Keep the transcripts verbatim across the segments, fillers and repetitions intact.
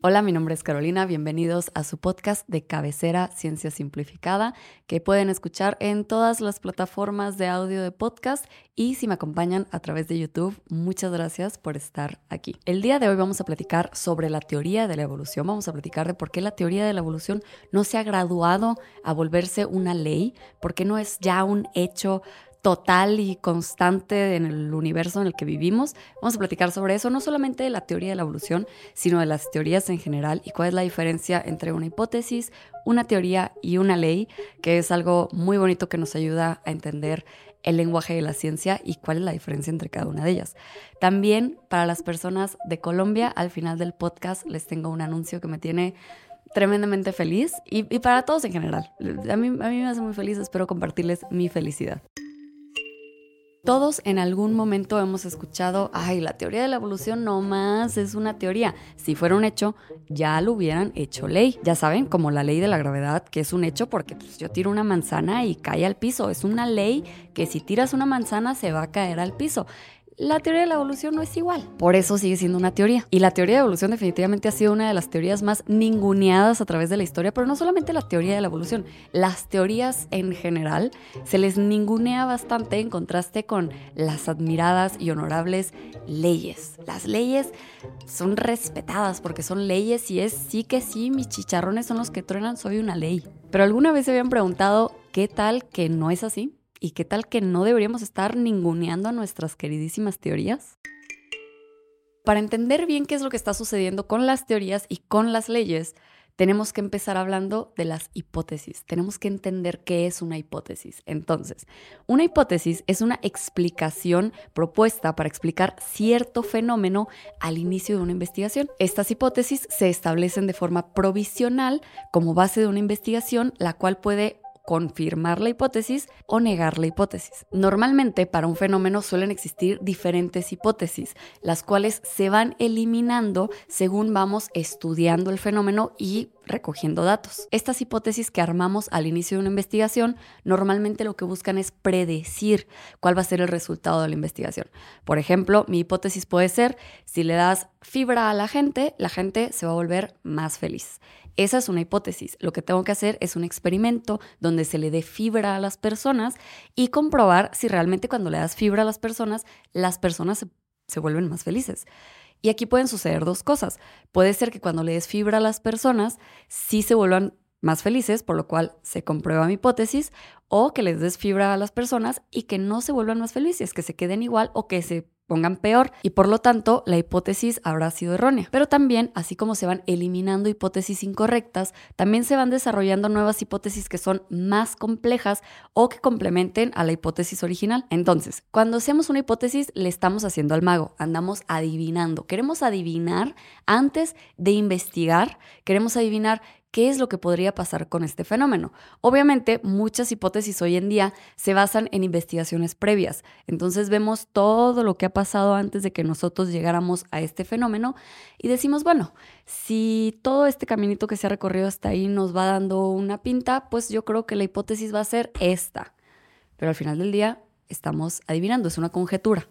Hola, mi nombre es Carolina, bienvenidos a su podcast de cabecera Ciencia Simplificada, que pueden escuchar en todas las plataformas de audio de podcast y si me acompañan a través de YouTube, muchas gracias por estar aquí. El día de hoy vamos a platicar sobre la teoría de la evolución, vamos a platicar de por qué la teoría de la evolución no se ha graduado a volverse una ley, por qué no es ya un hecho total y constante en el universo en el que vivimos. Vamos a platicar sobre eso, no solamente de la teoría de la evolución, sino de las teorías en general y cuál es la diferencia entre una hipótesis, una teoría y una ley, que es algo muy bonito que nos ayuda a entender el lenguaje de la ciencia y cuál es la diferencia entre cada una de ellas. También para las personas de Colombia, al final del podcast les tengo un anuncio que me tiene tremendamente feliz y, y para todos en general. A mí, a mí me hace muy feliz, espero compartirles mi felicidad. Todos en algún momento hemos escuchado, ay, la teoría de la evolución no más es una teoría. Si fuera un hecho, ya lo hubieran hecho ley. Ya saben, como la ley de la gravedad, que es un hecho porque pues, yo tiro una manzana y cae al piso. Es una ley que si tiras una manzana se va a caer al piso. La teoría de la evolución no es igual. Por eso sigue siendo una teoría. Y la teoría de evolución definitivamente ha sido una de las teorías más ninguneadas a través de la historia, pero no solamente la teoría de la evolución. Las teorías en general se les ningunea bastante en contraste con las admiradas y honorables leyes. Las leyes son respetadas porque son leyes y es sí que sí, mis chicharrones son los que truenan, soy una ley. Pero ¿alguna vez se habían preguntado qué tal que no es así? ¿Y qué tal que no deberíamos estar ninguneando a nuestras queridísimas teorías? Para entender bien qué es lo que está sucediendo con las teorías y con las leyes, tenemos que empezar hablando de las hipótesis. Tenemos que entender qué es una hipótesis. Entonces, una hipótesis es una explicación propuesta para explicar cierto fenómeno al inicio de una investigación. Estas hipótesis se establecen de forma provisional como base de una investigación, la cual puede confirmar la hipótesis o negar la hipótesis. Normalmente para un fenómeno suelen existir diferentes hipótesis, las cuales se van eliminando según vamos estudiando el fenómeno y recogiendo datos. Estas hipótesis que armamos al inicio de una investigación normalmente lo que buscan es predecir cuál va a ser el resultado de la investigación. Por ejemplo, mi hipótesis puede ser, si le das fibra a la gente, la gente se va a volver más feliz. Esa es una hipótesis. Lo que tengo que hacer es un experimento donde se le dé fibra a las personas y comprobar si realmente cuando le das fibra a las personas, las personas se, se vuelven más felices. Y aquí pueden suceder dos cosas. Puede ser que cuando le des fibra a las personas, sí se vuelvan más felices, por lo cual se comprueba mi hipótesis, o que les des fibra a las personas y que no se vuelvan más felices, que se queden igual o que se pongan peor y por lo tanto la hipótesis habrá sido errónea. Pero también, así como se van eliminando hipótesis incorrectas, también se van desarrollando nuevas hipótesis que son más complejas o que complementen a la hipótesis original. Entonces, cuando hacemos una hipótesis, le estamos haciendo al mago, andamos adivinando. Queremos adivinar antes de investigar, queremos adivinar ¿qué es lo que podría pasar con este fenómeno? Obviamente, muchas hipótesis hoy en día se basan en investigaciones previas. Entonces vemos todo lo que ha pasado antes de que nosotros llegáramos a este fenómeno y decimos, bueno, si todo este caminito que se ha recorrido hasta ahí nos va dando una pinta, pues yo creo que la hipótesis va a ser esta. Pero al final del día estamos adivinando, es una conjetura.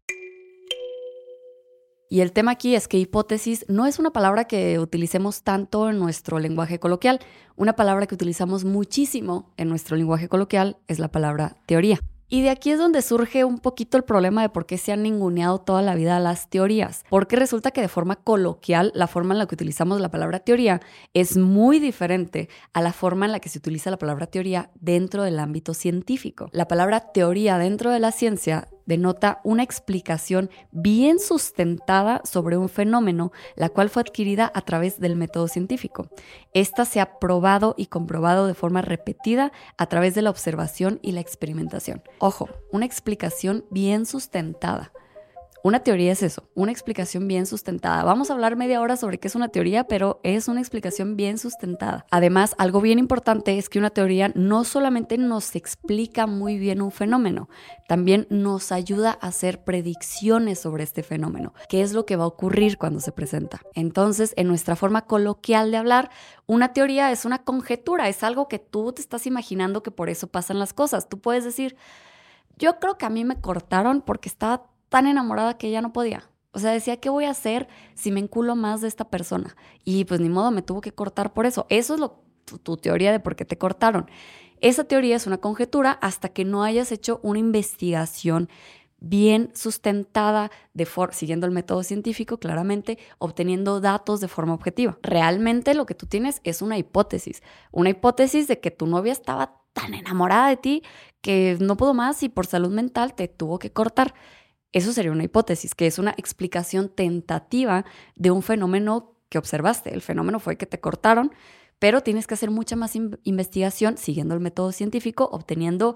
Y el tema aquí es que hipótesis no es una palabra que utilicemos tanto en nuestro lenguaje coloquial. Una palabra que utilizamos muchísimo en nuestro lenguaje coloquial es la palabra teoría. Y de aquí es donde surge un poquito el problema de por qué se han ninguneado toda la vida las teorías. Porque resulta que de forma coloquial, la forma en la que utilizamos la palabra teoría es muy diferente a la forma en la que se utiliza la palabra teoría dentro del ámbito científico. La palabra teoría dentro de la ciencia denota una explicación bien sustentada sobre un fenómeno, la cual fue adquirida a través del método científico. Esta se ha probado y comprobado de forma repetida a través de la observación y la experimentación. Ojo, una explicación bien sustentada. Una teoría es eso, una explicación bien sustentada. Vamos a hablar media hora sobre qué es una teoría, pero es una explicación bien sustentada. Además, algo bien importante es que una teoría no solamente nos explica muy bien un fenómeno, también nos ayuda a hacer predicciones sobre este fenómeno, qué es lo que va a ocurrir cuando se presenta. Entonces, en nuestra forma coloquial de hablar, una teoría es una conjetura, es algo que tú te estás imaginando que por eso pasan las cosas. Tú puedes decir, yo creo que a mí me cortaron porque estaba tan enamorada que ya no podía. O sea, decía, ¿qué voy a hacer si me enculo más de esta persona? Y pues ni modo, me tuvo que cortar por eso. Eso es lo, tu, tu teoría de por qué te cortaron. Esa teoría es una conjetura hasta que no hayas hecho una investigación bien sustentada, de for- siguiendo el método científico, claramente, obteniendo datos de forma objetiva. Realmente lo que tú tienes es una hipótesis. Una hipótesis de que tu novia estaba tan enamorada de ti que no pudo más y por salud mental te tuvo que cortar. Eso sería una hipótesis, que es una explicación tentativa de un fenómeno que observaste. El fenómeno fue que te cortaron, pero tienes que hacer mucha más in- investigación siguiendo el método científico, obteniendo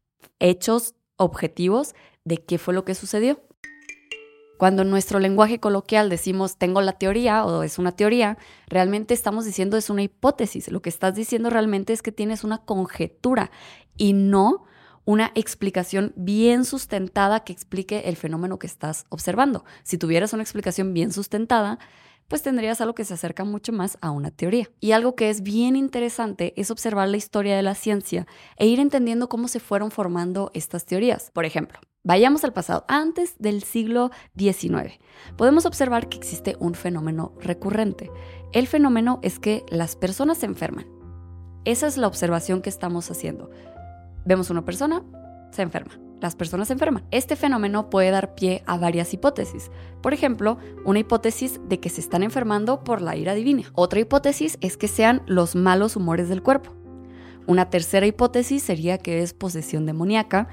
hechos objetivos de qué fue lo que sucedió. Cuando en nuestro lenguaje coloquial decimos tengo la teoría o es una teoría, realmente estamos diciendo es una hipótesis. Lo que estás diciendo realmente es que tienes una conjetura y no una explicación bien sustentada que explique el fenómeno que estás observando. Si tuvieras una explicación bien sustentada, pues tendrías algo que se acerca mucho más a una teoría. Y algo que es bien interesante es observar la historia de la ciencia e ir entendiendo cómo se fueron formando estas teorías. Por ejemplo, vayamos al pasado, antes del siglo diecinueve. Podemos observar que existe un fenómeno recurrente. El fenómeno es que las personas se enferman. Esa es la observación que estamos haciendo. Vemos una persona, se enferma. Las personas se enferman. Este fenómeno puede dar pie a varias hipótesis. Por ejemplo, una hipótesis de que se están enfermando por la ira divina. Otra hipótesis es que sean los malos humores del cuerpo. Una tercera hipótesis sería que es posesión demoníaca.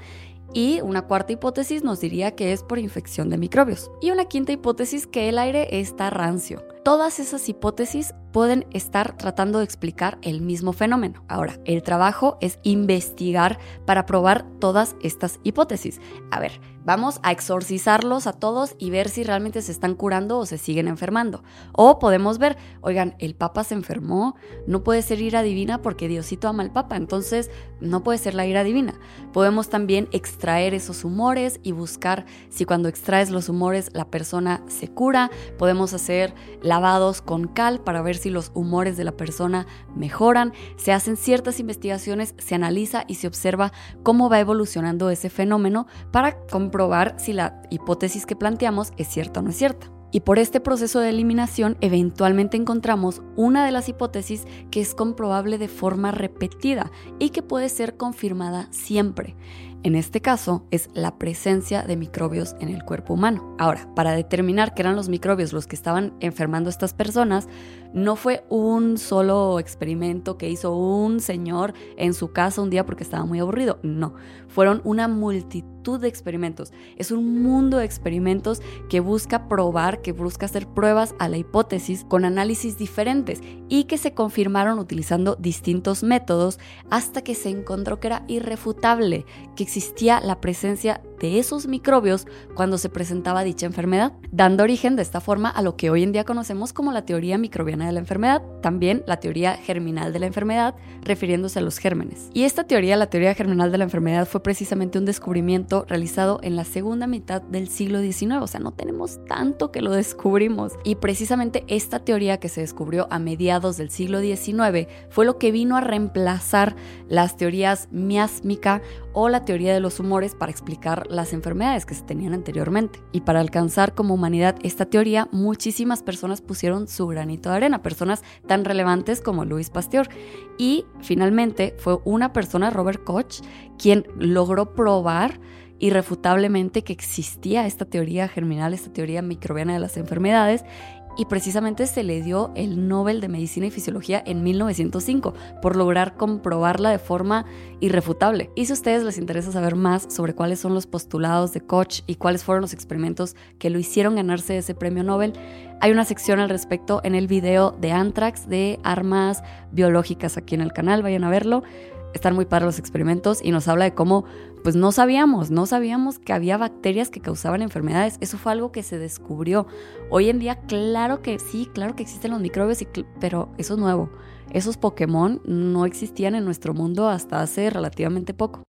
Y una cuarta hipótesis nos diría que es por infección de microbios. Y una quinta hipótesis que el aire está rancio. Todas esas hipótesis pueden estar tratando de explicar el mismo fenómeno. Ahora, el trabajo es investigar para probar todas estas hipótesis. A ver, vamos a exorcizarlos a todos y ver si realmente se están curando o se siguen enfermando. O podemos ver, oigan, el Papa se enfermó, no puede ser ira divina porque Diosito ama al Papa, entonces no puede ser la ira divina. Podemos también extraer esos humores y buscar si cuando extraes los humores la persona se cura. Podemos hacer lavados con cal para ver si los humores de la persona mejoran. Se hacen ciertas investigaciones, se analiza y se observa cómo va evolucionando ese fenómeno para comprobar si la hipótesis que planteamos es cierta o no es cierta. Y por este proceso de eliminación, eventualmente encontramos una de las hipótesis que es comprobable de forma repetida y que puede ser confirmada siempre. En este caso, es la presencia de microbios en el cuerpo humano. Ahora, para determinar que eran los microbios los que estaban enfermando a estas personas, no fue un solo experimento que hizo un señor en su casa un día porque estaba muy aburrido. No, fueron una multitud de experimentos. Es un mundo de experimentos que busca probar, que busca hacer pruebas a la hipótesis con análisis diferentes y que se confirmaron utilizando distintos métodos hasta que se encontró que era irrefutable, que existía la presencia de esos microbios cuando se presentaba dicha enfermedad, dando origen de esta forma a lo que hoy en día conocemos como la teoría microbiana de la enfermedad, también la teoría germinal de la enfermedad, refiriéndose a los gérmenes. Y esta teoría, la teoría germinal de la enfermedad, fue precisamente un descubrimiento realizado en la segunda mitad del siglo diecinueve, o sea, no tenemos tanto que lo descubrimos. Y precisamente esta teoría que se descubrió a mediados del siglo diecinueve fue lo que vino a reemplazar las teorías miásmica o la teoría de los humores para explicar las enfermedades que se tenían anteriormente. Y para alcanzar como humanidad esta teoría, muchísimas personas pusieron su granito de arena, personas tan relevantes como Louis Pasteur. Y finalmente fue una persona, Robert Koch, quien logró probar irrefutablemente que existía esta teoría germinal, esta teoría microbiana de las enfermedades, y precisamente se le dio el Nobel de Medicina y Fisiología en mil novecientos cinco por lograr comprobarla de forma irrefutable. Y si a ustedes les interesa saber más sobre cuáles son los postulados de Koch y cuáles fueron los experimentos que lo hicieron ganarse ese premio Nobel, hay una sección al respecto en el video de Anthrax de armas biológicas aquí en el canal, vayan a verlo. Están muy padres los experimentos y nos habla de cómo pues no sabíamos, no sabíamos que había bacterias que causaban enfermedades. Eso fue algo que se descubrió. Hoy en día, claro que sí, claro que existen los microbios, y cl- pero eso es nuevo. Esos Pokémon no existían en nuestro mundo hasta hace relativamente poco.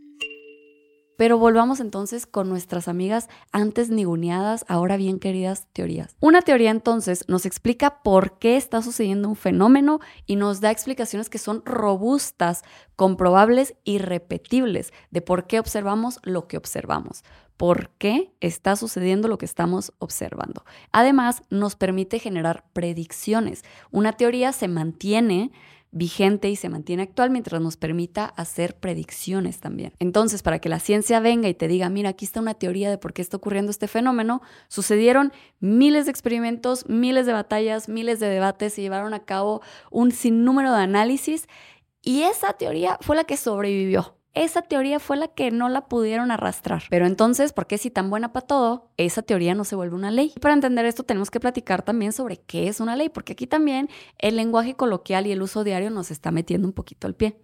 Pero volvamos entonces con nuestras amigas antes ninguneadas, ahora bien queridas teorías. Una teoría entonces nos explica por qué está sucediendo un fenómeno y nos da explicaciones que son robustas, comprobables y repetibles de por qué observamos lo que observamos. por qué está sucediendo lo que estamos observando. Además, nos permite generar predicciones. Una teoría se mantiene vigente y se mantiene actual mientras nos permita hacer predicciones también. Entonces, para que la ciencia venga y te diga, mira, aquí está una teoría de por qué está ocurriendo este fenómeno, sucedieron miles de experimentos, miles de batallas, miles de debates, se llevaron a cabo un sinnúmero de análisis y esa teoría fue la que sobrevivió. Esa teoría fue la que no la pudieron arrastrar. Pero entonces, ¿por qué si tan buena para todo, esa teoría no se vuelve una ley? Y para entender esto tenemos que platicar también sobre qué es una ley, porque aquí también el lenguaje coloquial y el uso diario nos está metiendo un poquito al pie.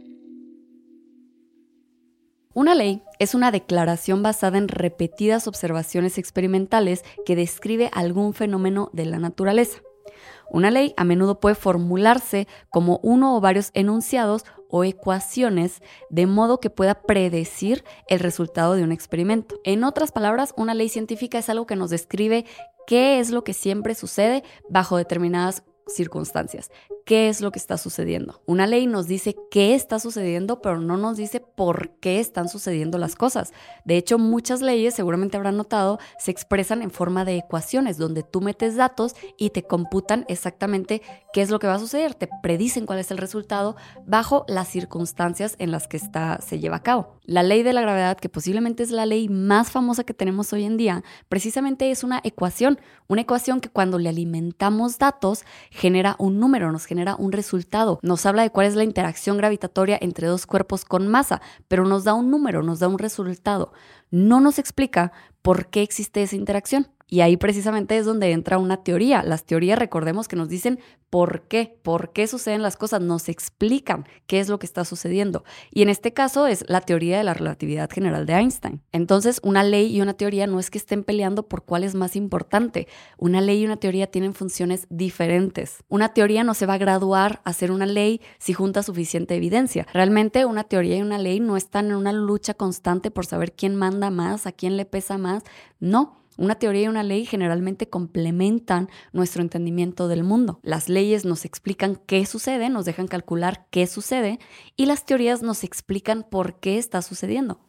Una ley es una declaración basada en repetidas observaciones experimentales que describe algún fenómeno de la naturaleza. Una ley a menudo puede formularse como uno o varios enunciados o ecuaciones de modo que pueda predecir el resultado de un experimento. En otras palabras, una ley científica es algo que nos describe qué es lo que siempre sucede bajo determinadas circunstancias. ¿Qué es lo que está sucediendo? Una ley nos dice qué está sucediendo, pero no nos dice por qué están sucediendo las cosas. De hecho, muchas leyes, seguramente habrán notado, se expresan en forma de ecuaciones, donde tú metes datos y te computan exactamente qué es lo que va a suceder. Te predicen cuál es el resultado bajo las circunstancias en las que está, se lleva a cabo. La ley de la gravedad, que posiblemente es la ley más famosa que tenemos hoy en día, precisamente es una ecuación. Una ecuación que cuando le alimentamos datos genera un número, nos genera un resultado. Nos habla de cuál es la interacción gravitatoria entre dos cuerpos con masa, pero nos da un número, nos da un resultado. No nos explica por qué existe esa interacción. Y ahí precisamente es donde entra una teoría. Las teorías, recordemos que nos dicen por qué, por qué suceden las cosas, nos explican qué es lo que está sucediendo. Y en este caso es la teoría de la relatividad general de Einstein. Entonces, una ley y una teoría no es que estén peleando por cuál es más importante. Una ley y una teoría tienen funciones diferentes. Una teoría no se va a graduar a ser una ley si junta suficiente evidencia. Realmente una teoría y una ley no están en una lucha constante por saber quién manda más, a quién le pesa más. No. Una teoría y una ley generalmente complementan nuestro entendimiento del mundo. Las leyes nos explican qué sucede, nos dejan calcular qué sucede, y las teorías nos explican por qué está sucediendo.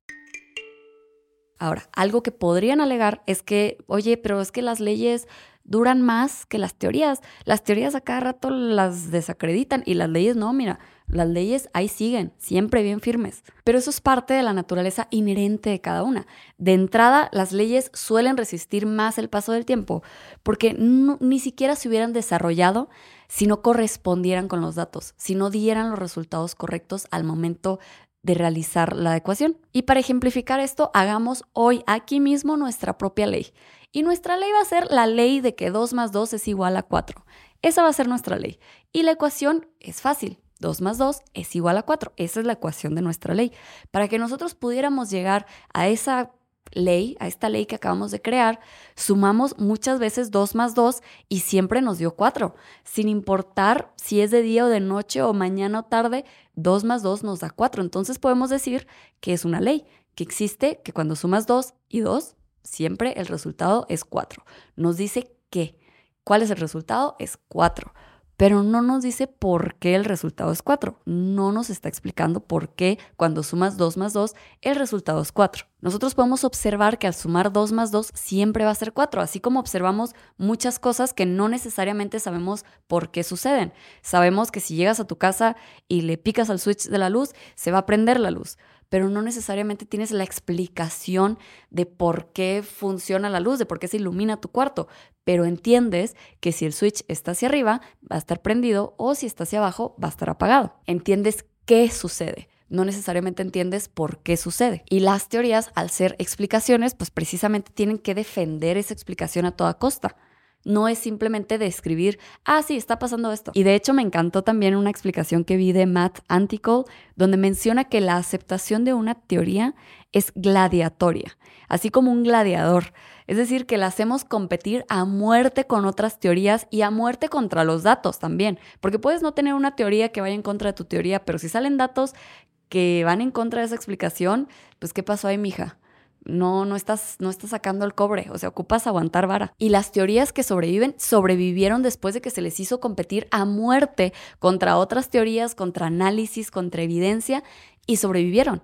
Ahora, algo que podrían alegar es que, oye, pero es que las leyes duran más que las teorías. Las teorías a cada rato las desacreditan y las leyes no, mira, las leyes ahí siguen, siempre bien firmes. Pero eso es parte de la naturaleza inherente de cada una. De entrada, las leyes suelen resistir más el paso del tiempo porque no, ni siquiera se hubieran desarrollado si no correspondieran con los datos, si no dieran los resultados correctos al momento de realizar la ecuación. Y para ejemplificar esto, hagamos hoy aquí mismo nuestra propia ley. Y nuestra ley va a ser la ley de que dos más dos es igual a cuatro. Esa va a ser nuestra ley. Y la ecuación es fácil. dos más dos es igual a cuatro. Esa es la ecuación de nuestra ley. Para que nosotros pudiéramos llegar a esa ley, a esta ley que acabamos de crear, sumamos muchas veces dos más dos y siempre nos dio cuatro. Sin importar si es de día o de noche o mañana o tarde, dos más dos nos da cuatro. Entonces podemos decir que es una ley, que existe, que cuando sumas dos y dos, siempre el resultado es cuatro. Nos dice qué. ¿Cuál es el resultado? Es cuatro. Pero no nos dice por qué el resultado es cuatro. No nos está explicando por qué cuando sumas dos más dos, el resultado es cuatro. Nosotros podemos observar que al sumar dos más dos siempre va a ser cuatro, así como observamos muchas cosas que no necesariamente sabemos por qué suceden. Sabemos que si llegas a tu casa y le picas al switch de la luz, se va a prender la luz, pero no necesariamente tienes la explicación de por qué funciona la luz, de por qué se ilumina tu cuarto, pero entiendes que si el switch está hacia arriba, va a estar prendido, o si está hacia abajo, va a estar apagado. Entiendes qué sucede. No necesariamente entiendes por qué sucede. Y las teorías, al ser explicaciones, pues precisamente tienen que defender esa explicación a toda costa. No es simplemente describir, ah, sí, está pasando esto. Y de hecho me encantó también una explicación que vi de Matt Antico, donde menciona que la aceptación de una teoría es gladiatoria, así como un gladiador. Es decir, que la hacemos competir a muerte con otras teorías y a muerte contra los datos también. Porque puedes no tener una teoría que vaya en contra de tu teoría, pero si salen datos que van en contra de esa explicación, pues ¿qué pasó ahí, mija? No, no estás, no estás sacando el cobre, o sea, ocupas aguantar vara. Y las teorías que sobreviven, sobrevivieron después de que se les hizo competir a muerte contra otras teorías, contra análisis, contra evidencia, y sobrevivieron.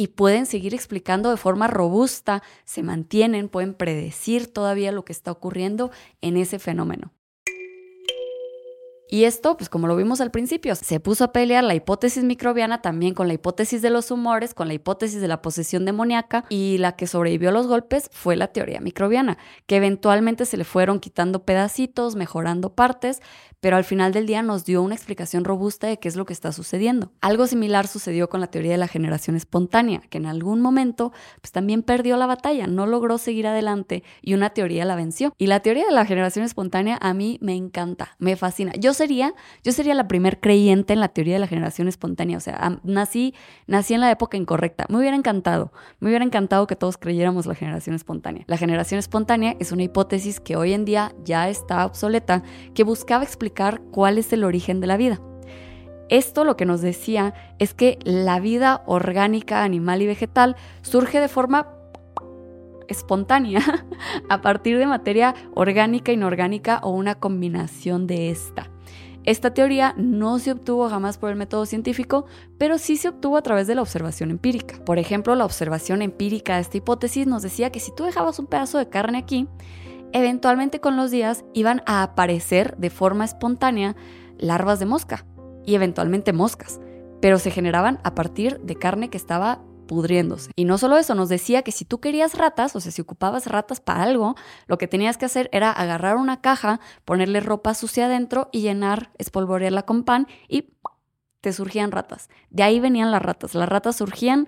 y pueden seguir explicando de forma robusta, se mantienen, pueden predecir todavía lo que está ocurriendo en ese fenómeno. Y esto, pues como lo vimos al principio, se puso a pelear la hipótesis microbiana también con la hipótesis de los humores, con la hipótesis de la posesión demoníaca, y la que sobrevivió a los golpes fue la teoría microbiana, que eventualmente se le fueron quitando pedacitos, mejorando partes, pero al final del día nos dio una explicación robusta de qué es lo que está sucediendo. Algo similar sucedió con la teoría de la generación espontánea, que en algún momento pues también perdió la batalla, no logró seguir adelante y una teoría la venció. Y la teoría de la generación espontánea a mí me encanta, me fascina. Yo sería, yo sería la primer creyente en la teoría de la generación espontánea, o sea, nací, nací en la época incorrecta. Me hubiera encantado, me hubiera encantado que todos creyéramos la generación espontánea. La generación espontánea es una hipótesis que hoy en día ya está obsoleta, que buscaba explicar cuál es el origen de la vida. Esto lo que nos decía es que la vida orgánica, animal y vegetal surge de forma espontánea a partir de materia orgánica, inorgánica o una combinación de esta. Esta teoría no se obtuvo jamás por el método científico, pero sí se obtuvo a través de la observación empírica. Por ejemplo, la observación empírica de esta hipótesis nos decía que si tú dejabas un pedazo de carne aquí, eventualmente con los días iban a aparecer de forma espontánea larvas de mosca y eventualmente moscas, pero se generaban a partir de carne que estaba pudriéndose. Y no solo eso, nos decía que si tú querías ratas, o sea, si ocupabas ratas para algo, lo que tenías que hacer era agarrar una caja, ponerle ropa sucia adentro y llenar, espolvorearla con pan y te surgían ratas. De ahí venían las ratas. Las ratas surgían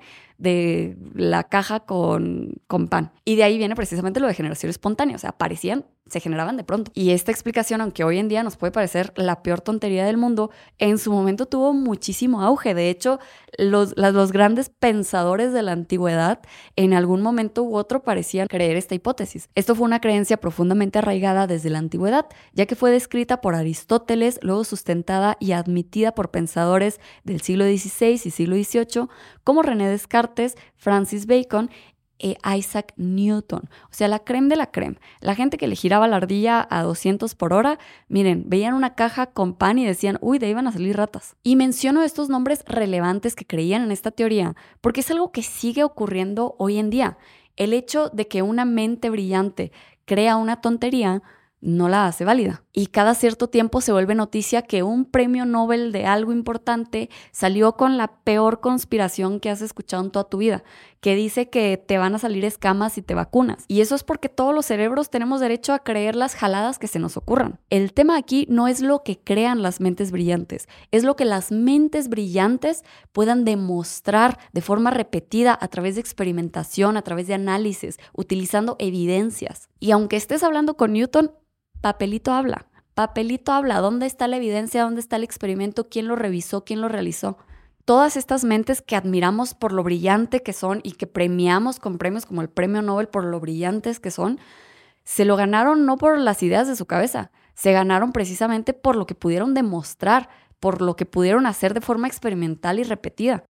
de la caja con, con pan. Y de ahí viene precisamente lo de generación espontánea. O sea, aparecían, se generaban de pronto. Y esta explicación, aunque hoy en día nos puede parecer la peor tontería del mundo, en su momento tuvo muchísimo auge. De hecho, los, las, los grandes pensadores de la antigüedad en algún momento u otro parecían creer esta hipótesis. Esto fue una creencia profundamente arraigada desde la antigüedad, ya que fue descrita por Aristóteles, luego sustentada y admitida por pensadores del siglo dieciséis y siglo dieciocho, como René Descartes, Francis Bacon e Isaac Newton. O sea, la creme de la creme. La gente que le giraba la ardilla a doscientos por hora, miren, veían una caja con pan y decían, uy, de ahí van a salir ratas. Y menciono estos nombres relevantes que creían en esta teoría, porque es algo que sigue ocurriendo hoy en día. El hecho de que una mente brillante crea una tontería no la hace válida. Y cada cierto tiempo se vuelve noticia que un premio Nobel de algo importante salió con la peor conspiración que has escuchado en toda tu vida, que dice que te van a salir escamas si te vacunas. Y eso es porque todos los cerebros tenemos derecho a creer las jaladas que se nos ocurran. El tema aquí no es lo que crean las mentes brillantes, es lo que las mentes brillantes puedan demostrar de forma repetida a través de experimentación, a través de análisis, utilizando evidencias. Y aunque estés hablando con Newton, papelito habla, papelito habla. ¿Dónde está la evidencia? ¿Dónde está el experimento? ¿Quién lo revisó? ¿Quién lo realizó? Todas estas mentes que admiramos por lo brillante que son y que premiamos con premios como el premio Nobel por lo brillantes que son, se lo ganaron no por las ideas de su cabeza, se ganaron precisamente por lo que pudieron demostrar, por lo que pudieron hacer de forma experimental y repetida.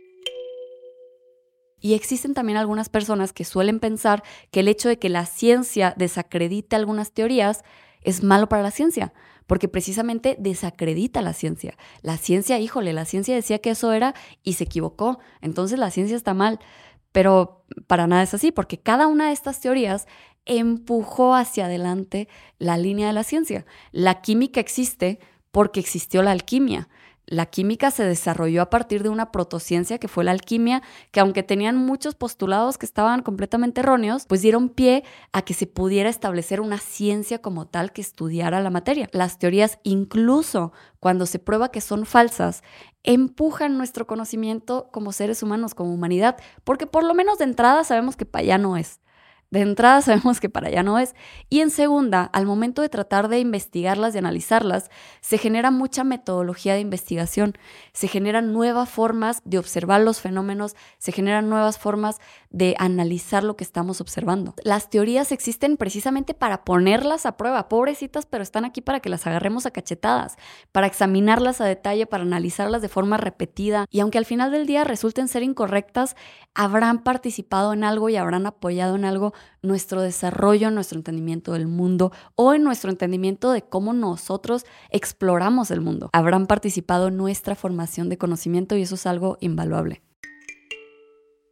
Y existen también algunas personas que suelen pensar que el hecho de que la ciencia desacredite algunas teorías es malo para la ciencia, porque precisamente desacredita la ciencia. La ciencia, híjole, la ciencia decía que eso era y se equivocó, entonces la ciencia está mal. Pero para nada es así, porque cada una de estas teorías empujó hacia adelante la línea de la ciencia. La química existe porque existió la alquimia. La química se desarrolló a partir de una protociencia que fue la alquimia, que aunque tenían muchos postulados que estaban completamente erróneos, pues dieron pie a que se pudiera establecer una ciencia como tal que estudiara la materia. Las teorías, incluso cuando se prueba que son falsas, empujan nuestro conocimiento como seres humanos, como humanidad, porque por lo menos de entrada sabemos que para allá no es. De entrada sabemos que para allá no es. Y en segunda, al momento de tratar de investigarlas y analizarlas, se genera mucha metodología de investigación, se generan nuevas formas de observar los fenómenos, se generan nuevas formas de analizar lo que estamos observando. Las teorías existen precisamente para ponerlas a prueba, pobrecitas, pero están aquí para que las agarremos a cachetadas, para examinarlas a detalle, para analizarlas de forma repetida. Y aunque al final del día resulten ser incorrectas, habrán participado en algo y habrán apoyado en algo nuestro desarrollo, nuestro entendimiento del mundo o en nuestro entendimiento de cómo nosotros exploramos el mundo. Habrán participado en nuestra formación de conocimiento y eso es algo invaluable.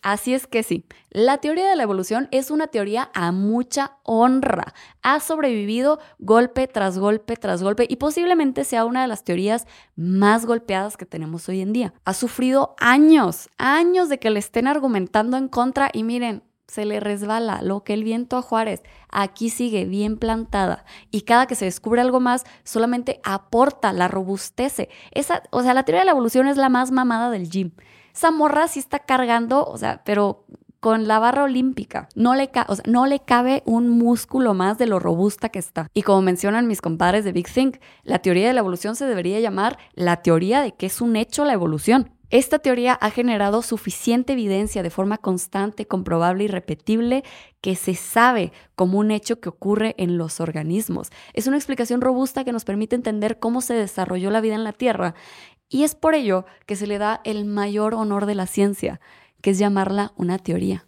Así es que sí, la teoría de la evolución es una teoría a mucha honra. Ha sobrevivido golpe tras golpe tras golpe y posiblemente sea una de las teorías más golpeadas que tenemos hoy en día. Ha sufrido años, años de que le estén argumentando en contra y miren, se le resbala lo que el viento a Juárez. Aquí sigue bien plantada y cada que se descubre algo más solamente aporta, la robustece. Esa, o sea, la teoría de la evolución es la más mamada del gym. Esa morra sí está cargando, o sea, pero con la barra olímpica. No le, ca- o sea, no le cabe un músculo más de lo robusta que está. Y como mencionan mis compadres de Big Think, la teoría de la evolución se debería llamar la teoría de que es un hecho la evolución. Esta teoría ha generado suficiente evidencia de forma constante, comprobable y repetible que se sabe como un hecho que ocurre en los organismos. Es una explicación robusta que nos permite entender cómo se desarrolló la vida en la Tierra. Y es por ello que se le da el mayor honor de la ciencia, que es llamarla una teoría.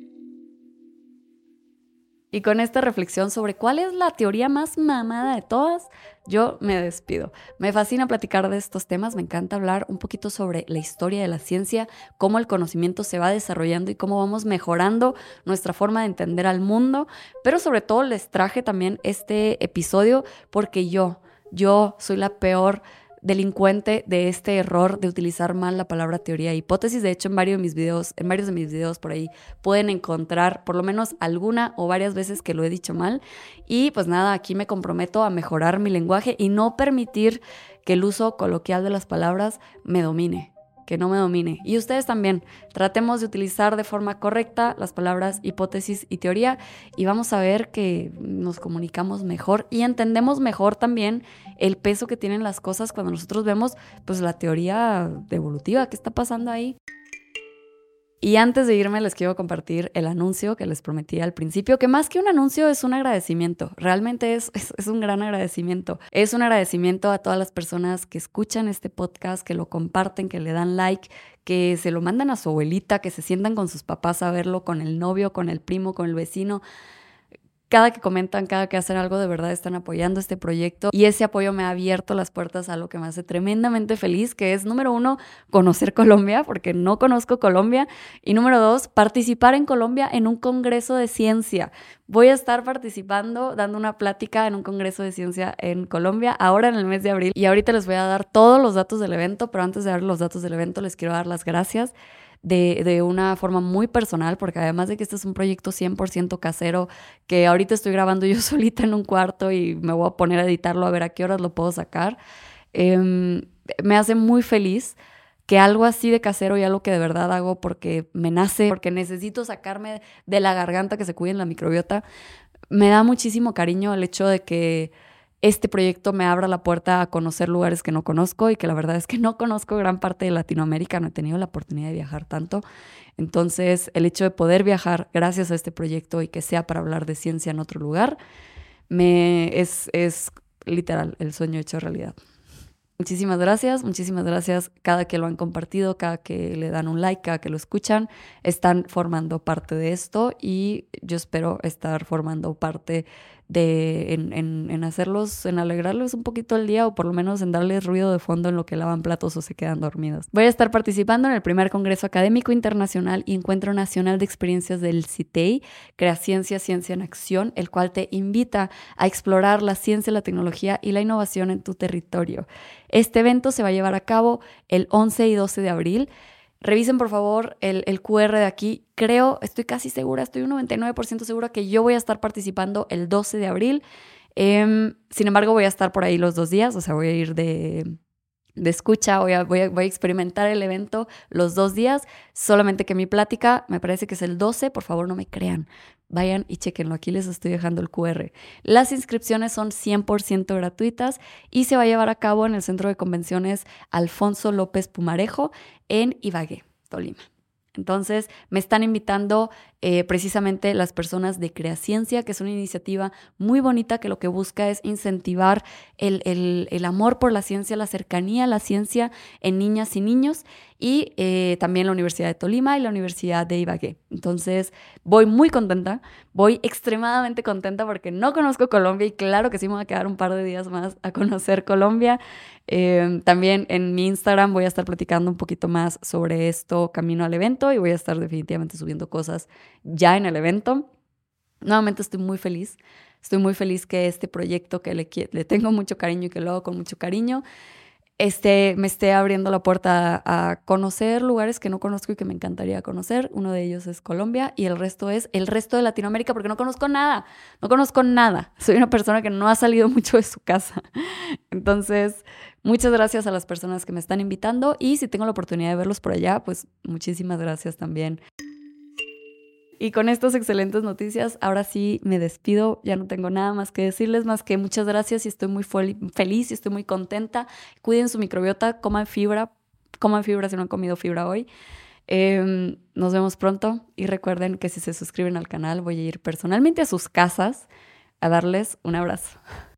Y con esta reflexión sobre cuál es la teoría más mamada de todas, yo me despido. Me fascina platicar de estos temas, me encanta hablar un poquito sobre la historia de la ciencia, cómo el conocimiento se va desarrollando y cómo vamos mejorando nuestra forma de entender al mundo, pero sobre todo les traje también este episodio porque yo, yo soy la peor delincuente de este error de utilizar mal la palabra teoría e hipótesis. De hecho, en varios de mis videos, en varios de mis videos por ahí pueden encontrar por lo menos alguna o varias veces que lo he dicho mal. Y pues nada, aquí me comprometo a mejorar mi lenguaje y no permitir que el uso coloquial de las palabras me domine, que no me domine. Y ustedes también, tratemos de utilizar de forma correcta las palabras hipótesis y teoría y vamos a ver que nos comunicamos mejor y entendemos mejor también el peso que tienen las cosas cuando nosotros vemos pues la teoría evolutiva, ¿qué está pasando ahí? Y antes de irme les quiero compartir el anuncio que les prometí al principio, que más que un anuncio es un agradecimiento, realmente es, es, es un gran agradecimiento. Es un agradecimiento a todas las personas que escuchan este podcast, que lo comparten, que le dan like, que se lo mandan a su abuelita, que se sientan con sus papás a verlo, con el novio, con el primo, con el vecino. Cada que comentan, cada que hacen algo, de verdad están apoyando este proyecto y ese apoyo me ha abierto las puertas a algo que me hace tremendamente feliz, que es, número uno, conocer Colombia, porque no conozco Colombia, y número dos, participar en Colombia en un congreso de ciencia. Voy a estar participando, dando una plática en un congreso de ciencia en Colombia, ahora en el mes de abril, y ahorita les voy a dar todos los datos del evento, pero antes de dar los datos del evento les quiero dar las gracias. De, de una forma muy personal, porque además de que este es un proyecto cien por ciento casero, que ahorita estoy grabando yo solita en un cuarto y me voy a poner a editarlo a ver a qué horas lo puedo sacar, eh, me hace muy feliz que algo así de casero y algo que de verdad hago porque me nace, porque necesito sacarme de la garganta que se cuide en la microbiota, me da muchísimo cariño el hecho de que este proyecto me abra la puerta a conocer lugares que no conozco y que la verdad es que no conozco gran parte de Latinoamérica, no he tenido la oportunidad de viajar tanto. Entonces, el hecho de poder viajar gracias a este proyecto y que sea para hablar de ciencia en otro lugar, me es, es literal el sueño hecho realidad. Muchísimas gracias, muchísimas gracias cada que lo han compartido, cada que le dan un like, cada que lo escuchan, están formando parte de esto y yo espero estar formando parte de en, en, en hacerlos, en alegrarles un poquito el día o por lo menos en darles ruido de fondo en lo que lavan platos o se quedan dormidos. Voy a estar participando en el primer Congreso Académico Internacional y Encuentro Nacional de Experiencias del C I T E I, Crea Ciencia, Ciencia en Acción, el cual te invita a explorar la ciencia, la tecnología y la innovación en tu territorio. Este evento se va a llevar a cabo el once y doce de abril. Revisen por favor el, el cu erre de aquí. Creo, estoy casi segura, estoy un noventa y nueve por ciento segura que yo voy a estar participando el doce de abril. Eh, sin embargo, voy a estar por ahí los dos días, o sea, voy a ir de, de escucha, voy a, voy, a, voy a experimentar el evento los dos días, solamente que mi plática me parece que es el doce, por favor no me crean. Vayan y chequenlo, aquí les estoy dejando el cu erre. Las inscripciones son cien por ciento gratuitas y se va a llevar a cabo en el Centro de Convenciones Alfonso López Pumarejo en Ibagué, Tolima. Entonces, me están invitando eh, precisamente las personas de Creaciencia, que es una iniciativa muy bonita que lo que busca es incentivar el, el, el amor por la ciencia, la cercanía a la ciencia en niñas y niños. y eh, también la Universidad de Tolima y la Universidad de Ibagué. Entonces voy muy contenta, voy extremadamente contenta porque no conozco Colombia y claro que sí me voy a quedar un par de días más a conocer Colombia. Eh, también en mi Instagram voy a estar platicando un poquito más sobre esto camino al evento y voy a estar definitivamente subiendo cosas ya en el evento. Nuevamente estoy muy feliz, estoy muy feliz que este proyecto que le, le tengo mucho cariño y que lo hago con mucho cariño, este, me esté abriendo la puerta a, a conocer lugares que no conozco y que me encantaría conocer. Uno de ellos es Colombia y el resto es el resto de Latinoamérica porque no conozco nada, no conozco nada. Soy una persona que no ha salido mucho de su casa. Entonces, muchas gracias a las personas que me están invitando y si tengo la oportunidad de verlos por allá, pues muchísimas gracias también. Y con estas excelentes noticias, ahora sí me despido. Ya no tengo nada más que decirles, más que muchas gracias y estoy muy feliz y estoy muy contenta. Cuiden su microbiota, coman fibra, coman fibra si no han comido fibra hoy. Eh, nos vemos pronto y recuerden que si se suscriben al canal voy a ir personalmente a sus casas a darles un abrazo.